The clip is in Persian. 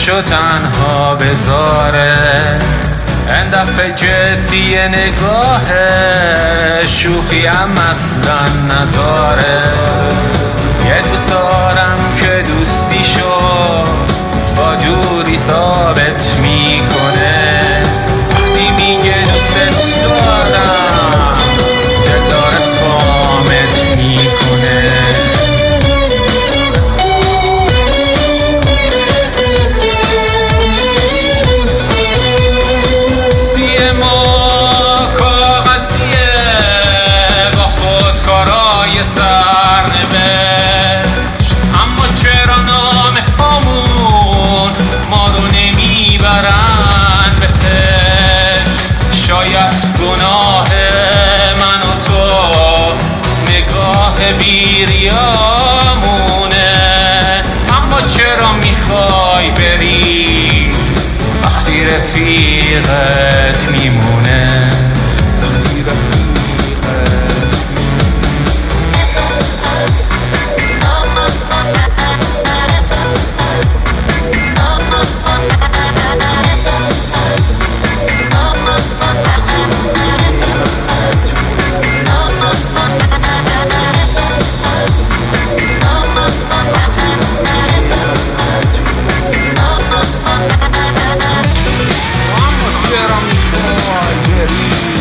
خودشو تنها بذاره، این دفعه جدی نگاهه، شوخی هم اصلا نداره. یه دوست دارم که دوستیشو با دوری ثابت میکنه، وقتی میگه دوست دارم دل داره خامت میکنه. سی ما کاغذیه با خودکارای سرنوشت، اما چرا نامه هامون ما رو نمیبرن بهش؟ شاید گناه من و تو نگاه بیریامونه، اما چرا میخوای بری وقتی رفیقت میمونه؟ وقتی رفیقت